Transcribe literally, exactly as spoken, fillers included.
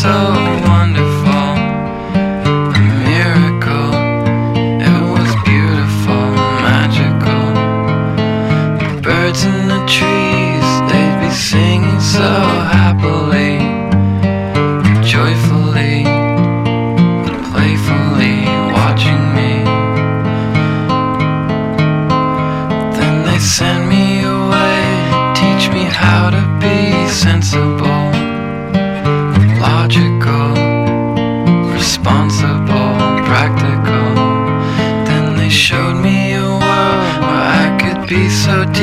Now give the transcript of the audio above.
so wonderful, a miracle. It was beautiful, magical. The birds in the trees, they'd be singing so happily, joyfully, playfully watching me. Then they send me away, teach me how to be sensible, logical, responsible, practical. Then they showed me a world where I could be so deep.